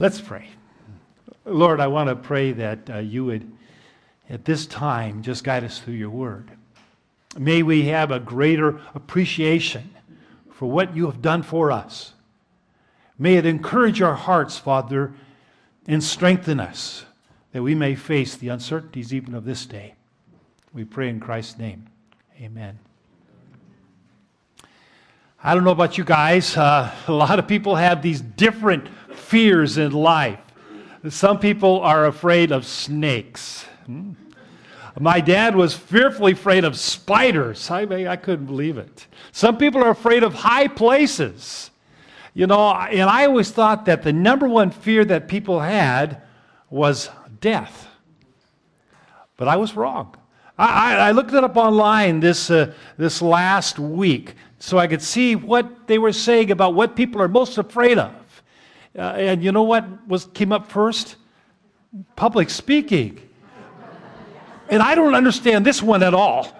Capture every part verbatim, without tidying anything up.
Let's pray. Lord, I want to pray that uh, you would, at this time, just guide us through your word. May we have a greater appreciation for what you have done for us. May it encourage our hearts, Father, and strengthen us, that we may face the uncertainties even of this day. We pray in Christ's name. Amen. I don't know about you guys. Uh, a lot of people have these different fears in life. Some people are afraid of snakes. Hmm. My dad was fearfully afraid of spiders. I mean, I couldn't believe it. Some people are afraid of high places. You know, and I always thought that the number one fear that people had was death. But I was wrong. I, I looked it up online this, uh, this last week so I could see what they were saying about what people are most afraid of. Uh, and you know what was came up first? Public speaking. And I don't understand this one at all.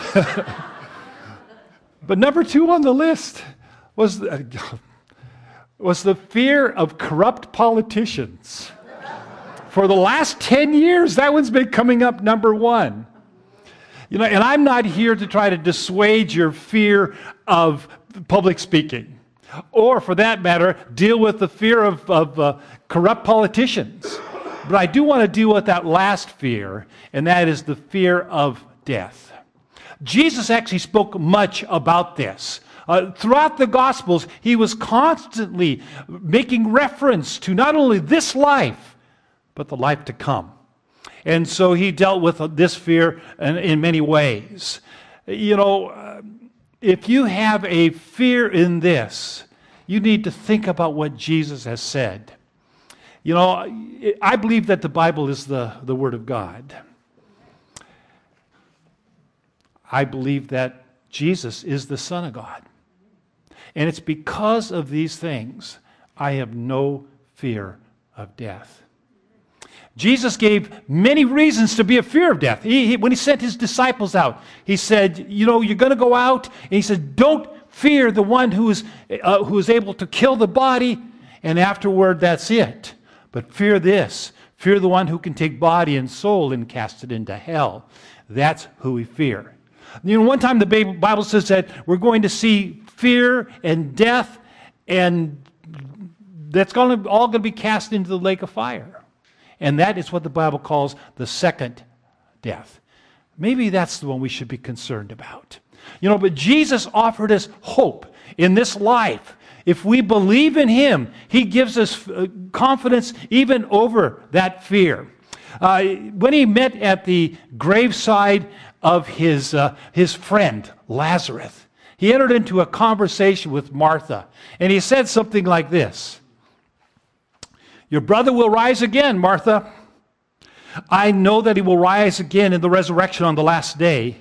But number two on the list was, uh, was the fear of corrupt politicians. For the last ten years, that one's been coming up number one. You know, and I'm not here to try to dissuade your fear of public speaking, or for that matter, deal with the fear of, of uh, corrupt politicians. But I do want to deal with that last fear, and that is the fear of death. Jesus actually spoke much about this. Uh, throughout the Gospels, he was constantly making reference to not only this life, but the life to come. And so he dealt with this fear in, in many ways. You know, uh, if you have a fear in this, you need to think about what Jesus has said. You know, I believe that the Bible is the, the Word of God. I believe that Jesus is the Son of God. And it's because of these things I have no fear of death. Jesus gave many reasons to be a fear of death. He, he, when he sent his disciples out, he said, you know, you're going to go out, and he said, don't fear the one who is, uh, who is able to kill the body, and afterward, that's it. But fear this, fear the one who can take body and soul and cast it into hell. That's who we fear. You know, one time the Bible says that we're going to see fear and death, and that's going to, all going to be cast into the lake of fire. And that is what the Bible calls the second death. Maybe that's the one we should be concerned about. You know, but Jesus offered us hope in this life. If we believe in him, he gives us confidence even over that fear. Uh, when he met at the graveside of his, uh, his friend, Lazarus, he entered into a conversation with Martha. And he said something like this. Your brother will rise again, Martha. I know that he will rise again in the resurrection on the last day.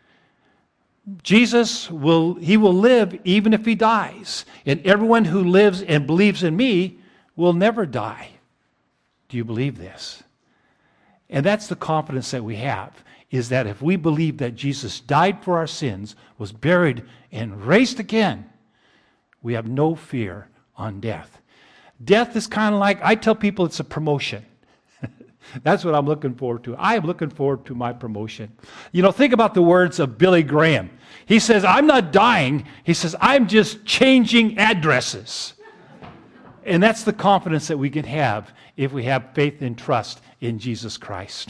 Jesus will, he will live even if he dies. And everyone who lives and believes in me will never die. Do you believe this? And that's the confidence that we have, is that if we believe that Jesus died for our sins, was buried and raised again, we have no fear on death. Death is kind of like, I tell people it's a promotion. That's what I'm looking forward to. I am looking forward to my promotion. You know, think about the words of Billy Graham. He says, I'm not dying. He says, I'm just changing addresses. And that's the confidence that we can have if we have faith and trust in Jesus Christ.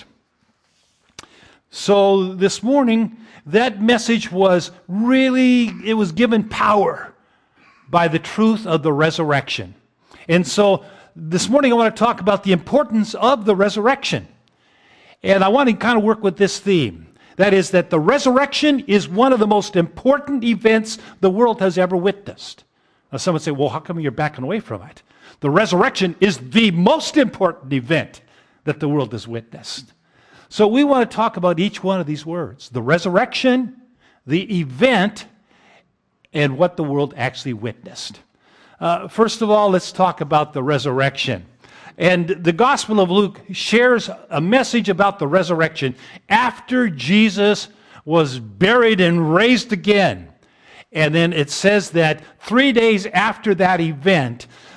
So this morning, that message was really, it was given power by the truth of the resurrection. And so this morning I want to talk about the importance of the resurrection. And I want to kind of work with this theme. That is that the resurrection is one of the most important events the world has ever witnessed. Now some would say, well, how come you're backing away from it? The resurrection is the most important event that the world has witnessed. So we want to talk about each one of these words. The resurrection, the event, and what the world actually witnessed. Uh, first of all, let's talk about the resurrection. And the Gospel of Luke shares a message about the resurrection after Jesus was buried and raised again. And then it says that three days after that event,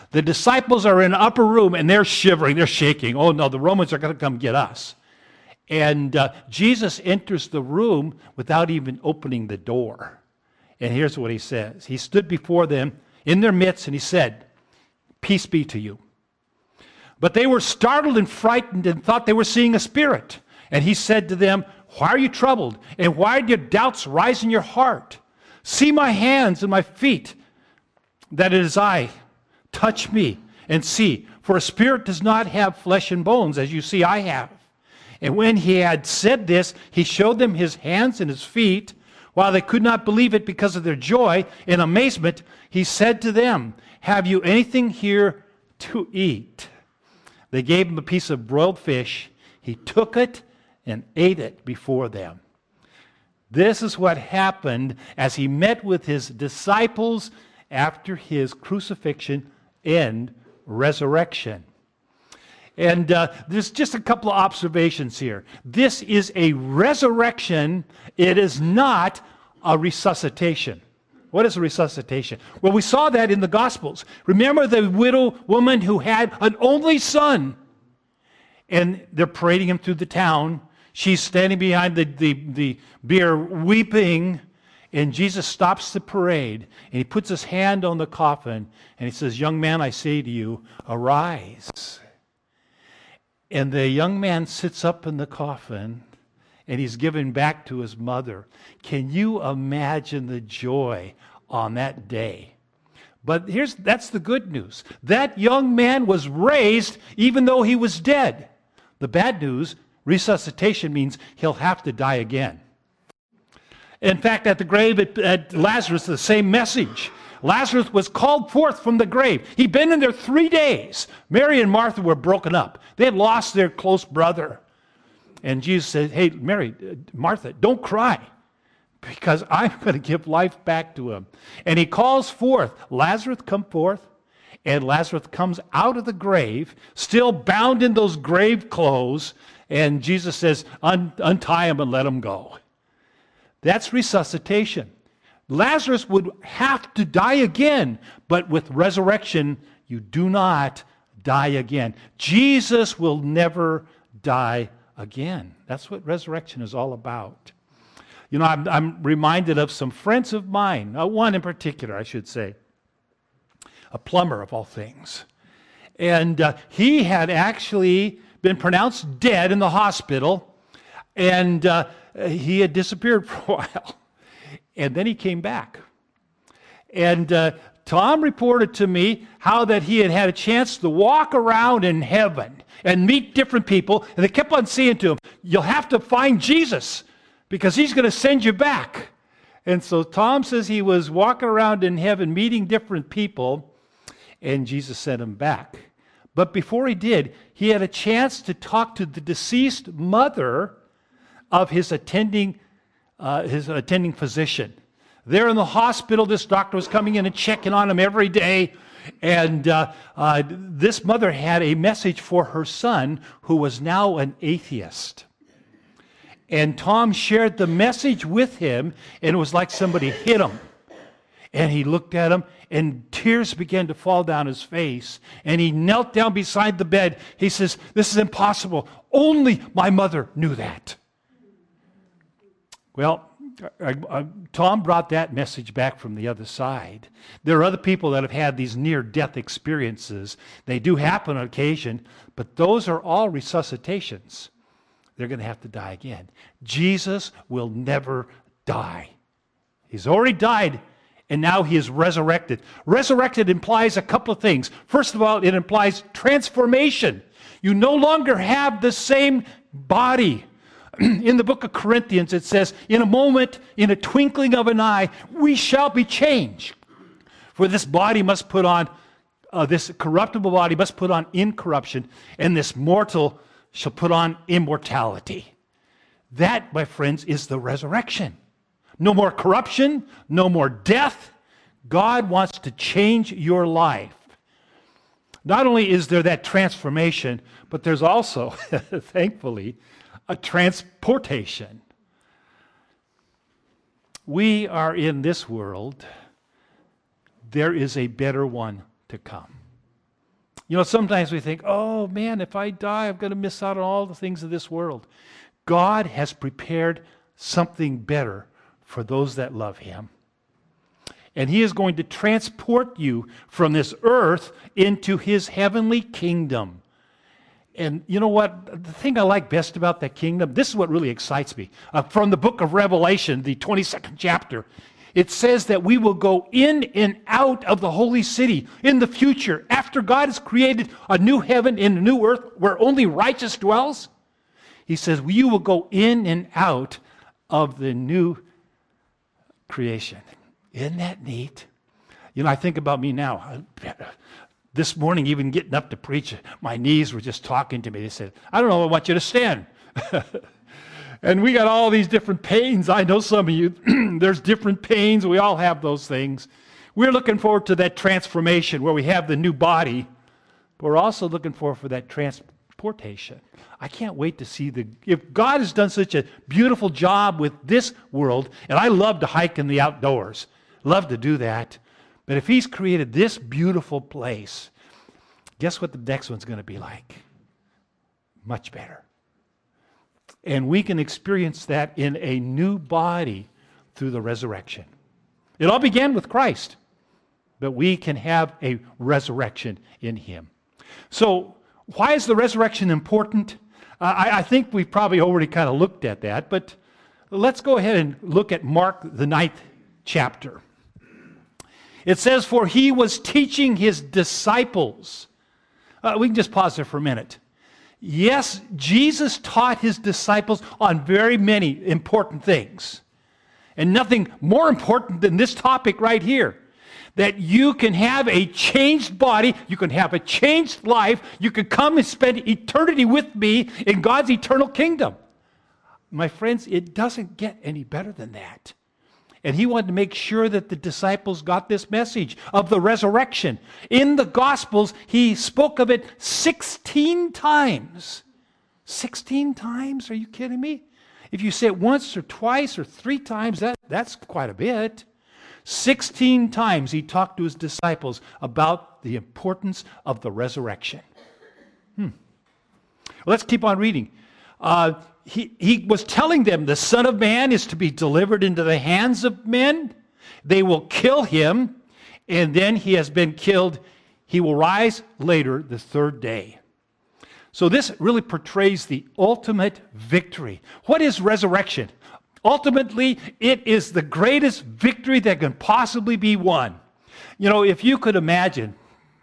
The disciples are in an upper room and they're shivering, they're shaking. Oh no, the Romans are going to come get us. And uh, Jesus enters the room without even opening the door. And here's what he says. He stood before them in their midst and he said, "Peace be to you." But they were startled and frightened and thought they were seeing a spirit. And he said to them, "Why are you troubled? And why do your doubts rise in your heart? See my hands and my feet, that it is I. Touch me and see. For a spirit does not have flesh and bones, as you see I have." And when he had said this, he showed them his hands and his feet. While they could not believe it because of their joy and amazement, he said to them, "Have you anything here to eat?" They gave him a piece of broiled fish. He took it and ate it before them. This is what happened as he met with his disciples after his crucifixion and resurrection. And uh, there's just a couple of observations here. This is a resurrection. It is not a resuscitation. What is a resuscitation? Well, we saw that in the Gospels. Remember the widow woman who had an only son, and they're parading him through the town. She's standing behind the, the, the bier weeping, and Jesus stops the parade, and he puts his hand on the coffin, and he says, "Young man, I say to you, arise." And the young man sits up in the coffin, and he's given back to his mother. Can you imagine the joy on that day? But here's that's the good news. That young man was raised even though he was dead. The bad news, resuscitation, means he'll have to die again. In fact, at the grave at, at Lazarus, the same message. Lazarus was called forth from the grave. He'd been in there three days. Mary and Martha were broken up. They had lost their close brother. And Jesus said, "Hey, Mary, Martha, don't cry, because I'm going to give life back to him." And he calls forth, "Lazarus, come forth." And Lazarus comes out of the grave, still bound in those grave clothes. And Jesus says, Un- untie him and let him go. That's resuscitation. Lazarus would have to die again, but with resurrection, you do not die again. Jesus will never die again. That's what resurrection is all about. You know, I'm, I'm reminded of some friends of mine, uh, one in particular, I should say, a plumber of all things. And uh, he had actually been pronounced dead in the hospital, and uh, he had disappeared for a while. And then he came back. And uh, Tom reported to me how that he had had a chance to walk around in heaven and meet different people, and they kept on saying to him, "You'll have to find Jesus because he's going to send you back." And so Tom says he was walking around in heaven meeting different people, and Jesus sent him back. But before he did, he had a chance to talk to the deceased mother of his attending uh, his attending physician. There in the hospital, this doctor was coming in and checking on him every day. And uh, uh, this mother had a message for her son, who was now an atheist. And Tom shared the message with him, and it was like somebody hit him. And he looked at him, and tears began to fall down his face. And he knelt down beside the bed. He says, "This is impossible. Only my mother knew that." Well, I, I, Tom brought that message back from the other side. There are other people that have had these near-death experiences. They do happen on occasion, but those are all resuscitations. They're going to have to die again. Jesus will never die. He's already died, and now he is resurrected. Resurrected implies a couple of things. First of all, it implies transformation. You no longer have the same body. In the book of Corinthians, it says, "In a moment, in a twinkling of an eye, we shall be changed. For this body must put on, uh, this corruptible body must put on incorruption, and this mortal shall put on immortality." That, my friends, is the resurrection. No more corruption, no more death. God wants to change your life. Not only is there that transformation, but there's also, thankfully, a transportation. We are in this world. There is a better one to come. You know, sometimes we think, oh man, if I die, I'm going to miss out on all the things of this world. God has prepared something better for those that love Him. And He is going to transport you from this earth into His heavenly kingdom. And you know what? The thing I like best about that kingdom, this is what really excites me. Uh, from the book of Revelation, the twenty-second chapter, it says that we will go in and out of the holy city in the future after God has created a new heaven and a new earth where only righteous dwells. He says, you will go in and out of the new creation. Isn't that neat? You know, I think about me now. This morning, even getting up to preach, my knees were just talking to me. They said, I don't know, I want you to stand. And we got all these different pains. I know some of you, there's different pains. We all have those things. We're looking forward to that transformation where we have the new body, but we're also looking forward for that transportation. I can't wait to see the, if God has done such a beautiful job with this world, and I love to hike in the outdoors, love to do that, but if He's created this beautiful place, guess what the next one's going to be like? Much better. And we can experience that in a new body through the resurrection. It all began with Christ, but we can have a resurrection in Him. So, why is the resurrection important? Uh, I, I think we've probably already kind of looked at that, but let's go ahead and look at Mark, the ninth chapter. It says, for He was teaching His disciples. Uh, we can just pause there for a minute. Yes, Jesus taught His disciples on very many important things. And nothing more important than this topic right here. That you can have a changed body, you can have a changed life, you can come and spend eternity with me in God's eternal kingdom. My friends, it doesn't get any better than that. And He wanted to make sure that the disciples got this message of the resurrection. In the Gospels, He spoke of it sixteen times. sixteen times? Are you kidding me? If you say it once or twice or three times, that, that's quite a bit. sixteen times He talked to His disciples about the importance of the resurrection. Hmm. Let's keep on reading. Uh, He, he was telling them the Son of Man is to be delivered into the hands of men. They will kill Him, and then He has been killed. He will rise later the third day. So this really portrays the ultimate victory. What is resurrection? Ultimately, it is the greatest victory that can possibly be won. You know, if you could imagine,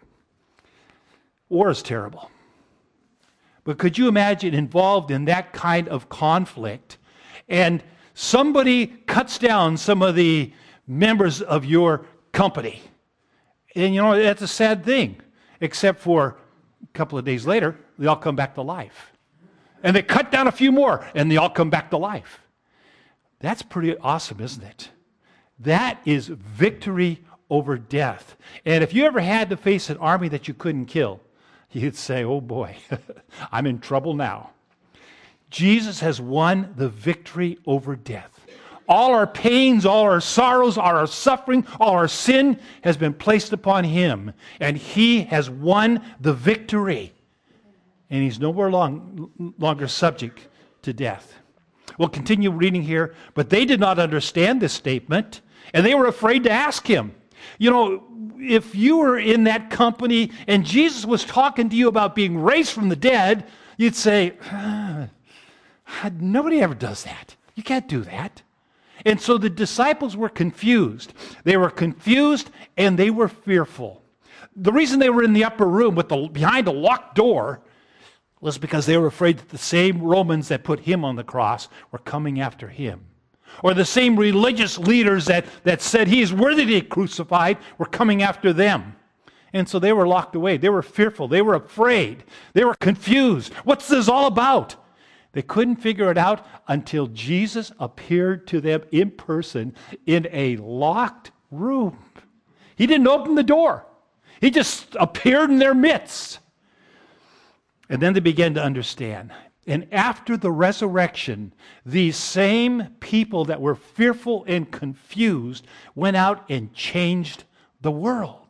war is terrible. But could you imagine involved in that kind of conflict and somebody cuts down some of the members of your company? And you know, that's a sad thing, except for a couple of days later, they all come back to life. And they cut down a few more, and they all come back to life. That's pretty awesome, isn't it? That is victory over death. And if you ever had to face an army that you couldn't kill, you'd say, oh boy, I'm in trouble now. Jesus has won the victory over death. All our pains, all our sorrows, all our suffering, all our sin has been placed upon Him. And He has won the victory. And He's no more long, longer subject to death. We'll continue reading here. But they did not understand this statement, and they were afraid to ask Him. You know, if you were in that company and Jesus was talking to you about being raised from the dead, you'd say, ah, nobody ever does that. You can't do that. And so the disciples were confused. They were confused and they were fearful. The reason they were in the upper room with the, behind a locked door was because they were afraid that the same Romans that put Him on the cross were coming after Him. Or the same religious leaders that, that said He is worthy to be crucified were coming after them. And so they were locked away. They were fearful. They were afraid. They were confused. What's this all about? They couldn't figure it out until Jesus appeared to them in person in a locked room. He didn't open the door. He just appeared in their midst. And then they began to understand. And after the resurrection, these same people that were fearful and confused went out and changed the world.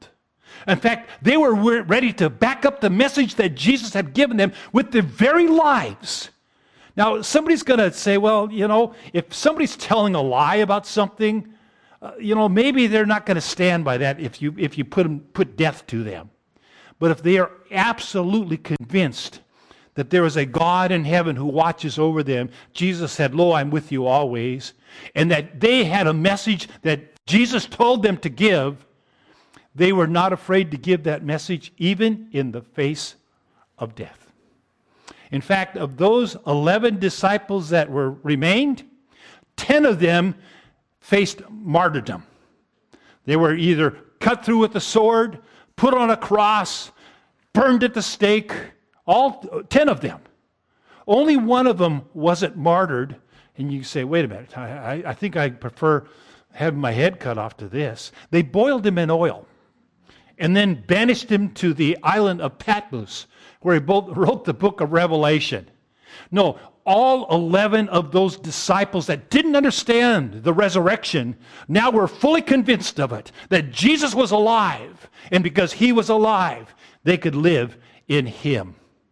In fact, they were ready to back up the message that Jesus had given them with their very lives. Now, somebody's going to say, well, you know, if somebody's telling a lie about something, uh, you know, maybe they're not going to stand by that if you, if you put, them, put death to them. But if they are absolutely convinced that there is a God in heaven who watches over them, Jesus said, lo, I'm with you always, and that they had a message that Jesus told them to give, they were not afraid to give that message even in the face of death. In fact, of those eleven disciples that were remained, ten of them faced martyrdom. They were either cut through with a sword, put on a cross, burned at the stake, all ten of them. Only one of them wasn't martyred. And you say, wait a minute, I, I think I prefer having my head cut off to this. They boiled him in oil and then banished him to the island of Patmos, where he both wrote the book of Revelation. No, all eleven of those disciples that didn't understand the resurrection now were fully convinced of it, that Jesus was alive, and because he was alive, they could live in him.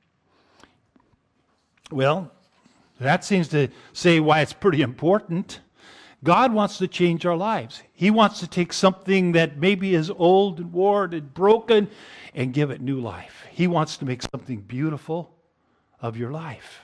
Well, that seems to say why it's pretty important. God wants to change our lives. He wants to take something that maybe is old and worn and broken and give it new life. He wants to make something beautiful of your life.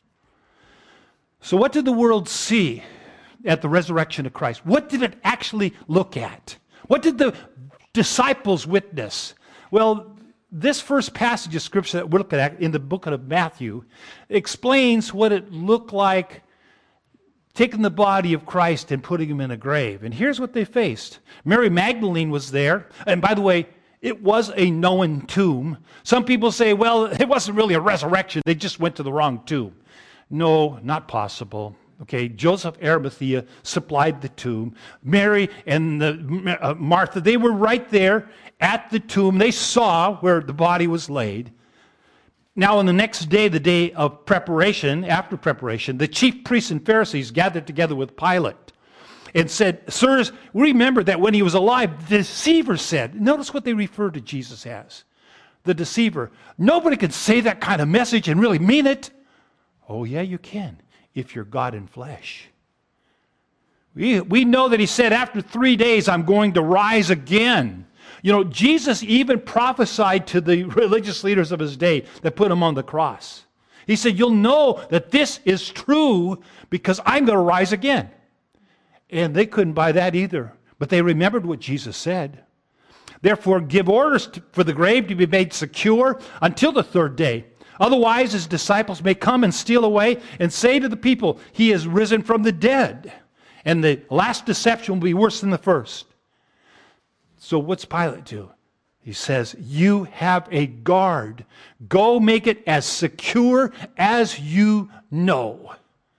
So what did the world see at the resurrection of Christ? What did it actually look at? What did the disciples witness? Well, this first passage of Scripture that we're looking at in the book of Matthew explains what it looked like taking the body of Christ and putting him in a grave. And here's what they faced. Mary Magdalene was there. And by the way, it was a known tomb. Some people say, well, it wasn't really a resurrection. They just went to the wrong tomb. No, not possible. Okay, Joseph Arimathea supplied the tomb. Mary and the, uh, Martha, they were right there at the tomb. They saw where the body was laid. Now on the next day, the day of preparation, after preparation, the chief priests and Pharisees gathered together with Pilate and said, sirs, remember that when he was alive, the deceiver said, notice what they refer to Jesus as, the deceiver. Nobody can say that kind of message and really mean it. Oh yeah, you can, if you're God in flesh. We, we know that he said, after three days, I'm going to rise again. You know, Jesus even prophesied to the religious leaders of his day that put him on the cross. He said, you'll know that this is true because I'm going to rise again. And they couldn't buy that either. But they remembered what Jesus said. Therefore, give orders to, for the grave to be made secure until the third day. Otherwise, his disciples may come and steal away and say to the people, he is risen from the dead. And the last deception will be worse than the first. So what's Pilate do? He says, you have a guard. Go make it as secure as you know.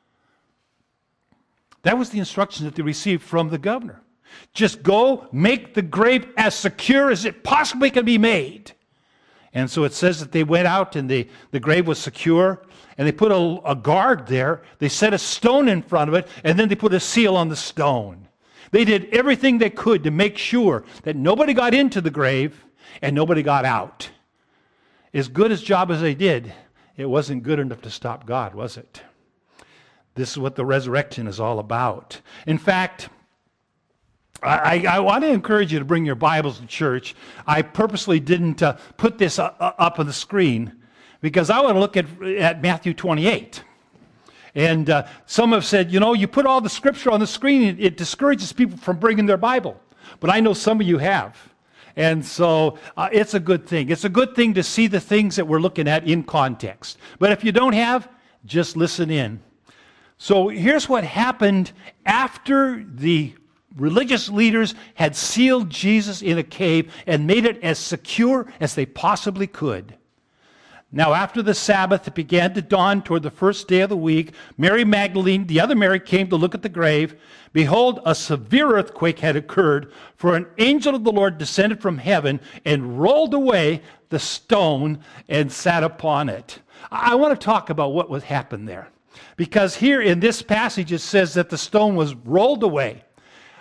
That was the instruction that they received from the governor. Just go make the grave as secure as it possibly can be made. And so it says that they went out and the, the grave was secure, and they put a, a guard there. They set a stone in front of it, and then they put a seal on the stone. They did everything they could to make sure that nobody got into the grave and nobody got out. As good a job as they did, it wasn't good enough to stop God, was it? This is what the resurrection is all about. In fact, I, I want to encourage you to bring your Bibles to church. I purposely didn't uh, put this uh, up on the screen because I want to look at, at Matthew twenty-eight. And uh, some have said, you know, you put all the scripture on the screen, it, it discourages people from bringing their Bible. But I know some of you have. And so uh, it's a good thing. It's a good thing to see the things that we're looking at in context. But if you don't have, just listen in. So here's what happened after the religious leaders had sealed Jesus in a cave and made it as secure as they possibly could. Now after the Sabbath, it began to dawn toward the first day of the week. Mary Magdalene, the other Mary, came to look at the grave. Behold, a severe earthquake had occurred, for an angel of the Lord descended from heaven and rolled away the stone and sat upon it. I want to talk about what would happen there. Because here in this passage it says that the stone was rolled away.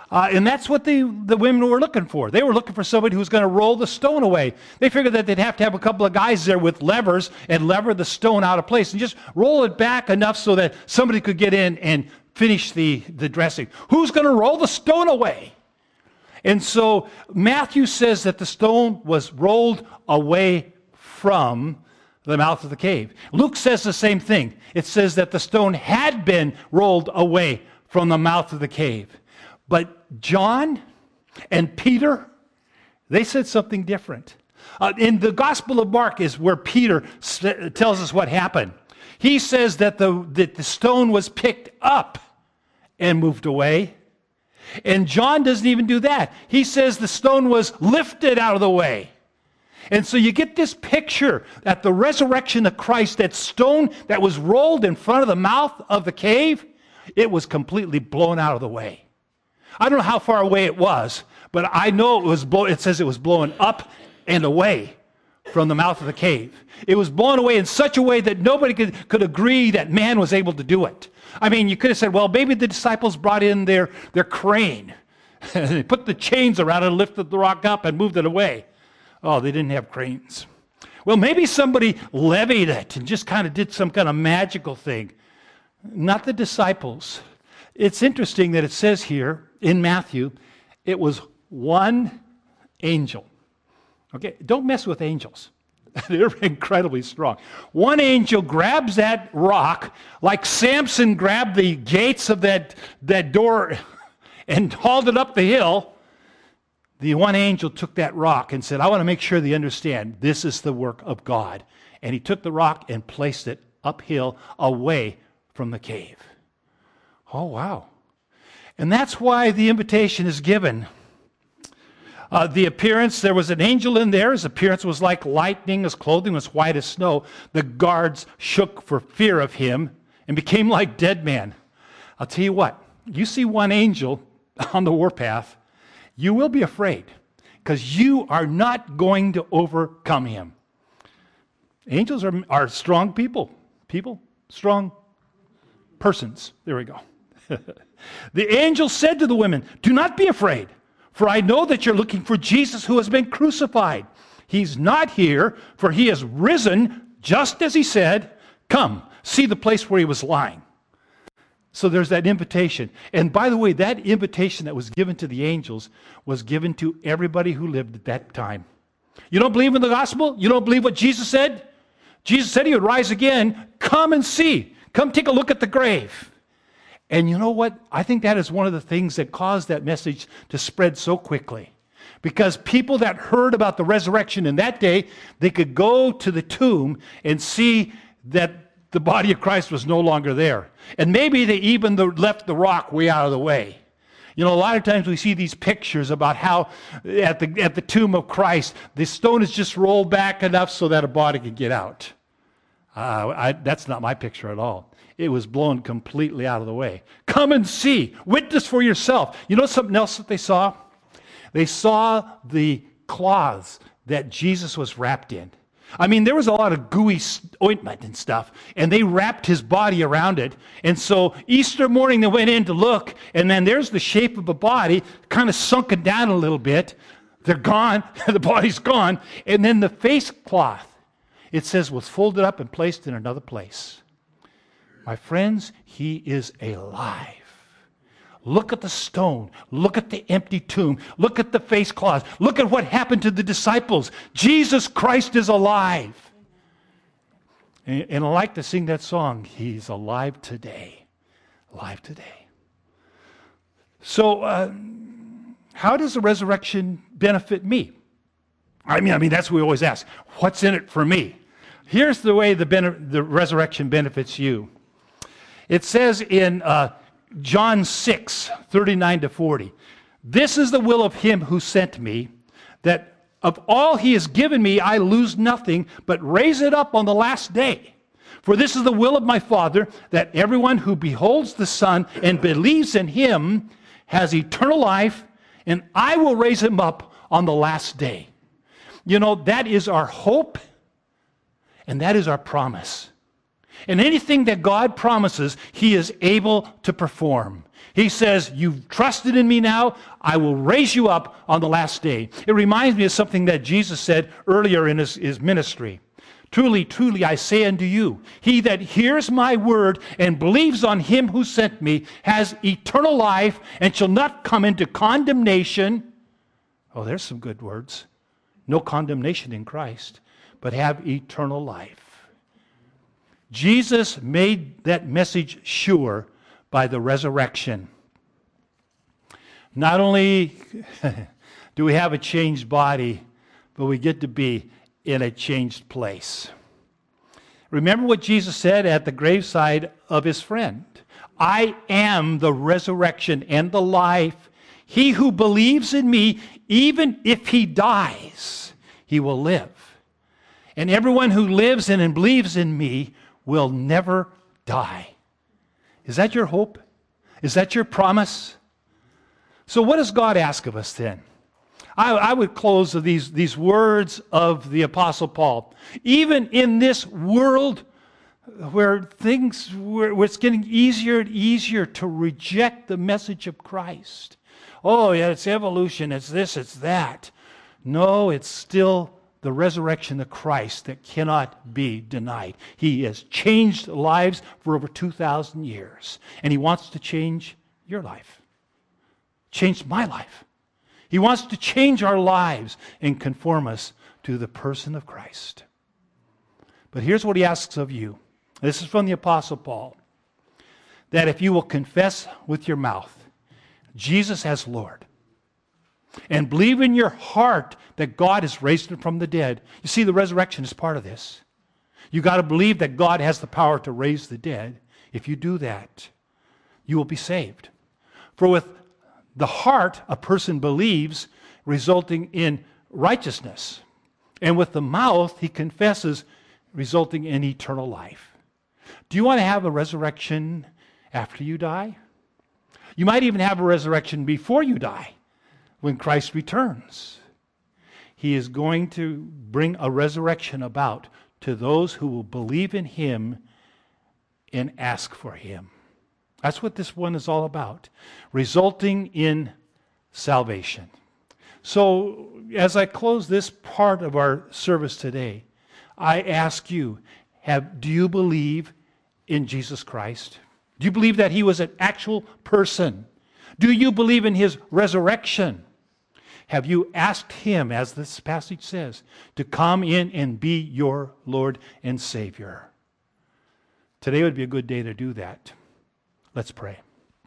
Uh, and that's what the, the women were looking for. They were looking for somebody who was going to roll the stone away. They figured that they'd have to have a couple of guys there with levers and lever the stone out of place and just roll it back enough so that somebody could get in and finish the, the dressing. Who's going to roll the stone away? And so Matthew says that the stone was rolled away from the mouth of the cave. Luke says the same thing. It says that the stone had been rolled away from the mouth of the cave. But John and Peter, they said something different. Uh, in the Gospel of Mark is where Peter tells us what happened. He says that the, that the stone was picked up and moved away. And John doesn't even do that. He says the stone was lifted out of the way. And so you get this picture at the resurrection of Christ, that stone that was rolled in front of the mouth of the cave, it was completely blown out of the way. I don't know how far away it was, but I know it was blow, it says it was blown up and away from the mouth of the cave. It was blown away in such a way that nobody could, could agree that man was able to do it. I mean, you could have said, well, maybe the disciples brought in their, their crane. They put the chains around it and lifted the rock up and moved it away. Oh, they didn't have cranes. Well, maybe somebody levied it and just kind of did some kind of magical thing. Not the disciples. It's interesting that it says here in Matthew, it was one angel. Okay, don't mess with angels. They're incredibly strong. One angel grabs that rock like Samson grabbed the gates of that, that door and hauled it up the hill. The one angel took that rock and said, I want to make sure they understand this is the work of God. And he took the rock and placed it uphill away from the cave. Oh, wow. And that's why the invitation is given. Uh, the appearance, there was an angel in there. His appearance was like lightning. His clothing was white as snow. The guards shook for fear of him and became like dead men. I'll tell you what, you see one angel on the warpath, you will be afraid because you are not going to overcome him. Angels are, are strong people. People, strong persons. There we go. The angel said to the women, do not be afraid, for I know that you're looking for Jesus who has been crucified. He's not here, for he has risen just as he said. Come, see the place where he was lying. So there's that invitation. And by the way, that invitation that was given to the angels was given to everybody who lived at that time. You don't believe in the gospel? You don't believe what Jesus said? Jesus said he would rise again. Come and see. Come take a look at the grave. And you know what? I think that is one of the things that caused that message to spread so quickly. Because people that heard about the resurrection in that day, they could go to the tomb and see that the body of Christ was no longer there. And maybe they even left the rock way out of the way. You know, a lot of times we see these pictures about how at the, at the tomb of Christ, the stone is just rolled back enough so that a body could get out. Uh, I, that's not my picture at all. It was blown completely out of the way. Come and see. Witness for yourself. You know something else that they saw? They saw the cloths that Jesus was wrapped in. I mean, there was a lot of gooey ointment and stuff, and they wrapped his body around it. And so Easter morning they went in to look, and then there's the shape of a body, kind of sunken down a little bit. They're gone. The body's gone. And then the face cloth, it says, was folded up and placed in another place. My friends, he is alive. Look at the stone. Look at the empty tomb. Look at the face cloth. Look at what happened to the disciples. Jesus Christ is alive. And, and I like to sing that song, He's alive today. Alive today. So, uh, how does the resurrection benefit me? I mean, I mean, that's what we always ask. What's in it for me? Here's the way the, the resurrection benefits you. It says in uh, John six, thirty-nine to forty, this is the will of him who sent me, that of all he has given me, I lose nothing, but raise it up on the last day. For this is the will of my Father, that everyone who beholds the Son and believes in him has eternal life, and I will raise him up on the last day. You know, that is our hope, and that is our promise. And anything that God promises, He is able to perform. He says, you've trusted in me now, I will raise you up on the last day. It reminds me of something that Jesus said earlier in his, his ministry. Truly, truly, I say unto you, he that hears my word and believes on him who sent me has eternal life and shall not come into condemnation. Oh, there's some good words. No condemnation in Christ, but have eternal life. Jesus made that message sure by the resurrection. Not only do we have a changed body, but we get to be in a changed place. Remember what Jesus said at the graveside of his friend. I am the resurrection and the life. He who believes in me, even if he dies, he will live. And everyone who lives in and believes in me will never die. Is that your hope? Is that your promise? So what does God ask of us then? I, I would close with these, these words of the Apostle Paul. Even in this world where things, where, where it's getting easier and easier to reject the message of Christ. Oh, yeah, it's evolution, it's this, it's that. No, it's still the resurrection of Christ that cannot be denied. He has changed lives for over two thousand years. And He wants to change your life. Changed my life. He wants to change our lives and conform us to the person of Christ. But here's what He asks of you. This is from the Apostle Paul. That if you will confess with your mouth Jesus as Lord, and believe in your heart that God has raised Him from the dead. You see, the resurrection is part of this. You've got to believe that God has the power to raise the dead. If you do that, you will be saved. For with the heart a person believes, resulting in righteousness. And with the mouth he confesses, resulting in eternal life. Do you want to have a resurrection after you die? You might even have a resurrection before you die. When Christ returns, He is going to bring a resurrection about to those who will believe in Him and ask for Him. That's what this one is all about, resulting in salvation. So, as I close this part of our service today, I ask you, have, do you believe in Jesus Christ? Do you believe that He was an actual person? Do you believe in His resurrection? Have you asked Him, as this passage says, to come in and be your Lord and Savior? Today would be a good day to do that. Let's pray.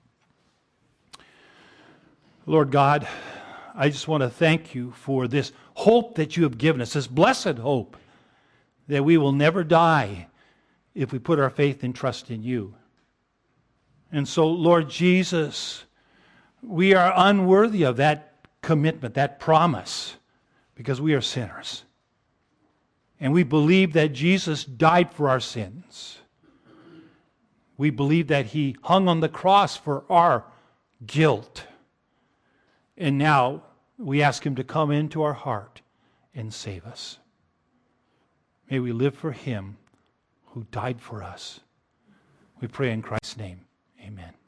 Lord God, I just want to thank You for this hope that You have given us, this blessed hope that we will never die if we put our faith and trust in You. And so, Lord Jesus, we are unworthy of that commitment, that promise, because we are sinners. And we believe that Jesus died for our sins. We believe that He hung on the cross for our guilt. And now we ask Him to come into our heart and save us. May we live for Him who died for us. We pray in Christ's name. Amen.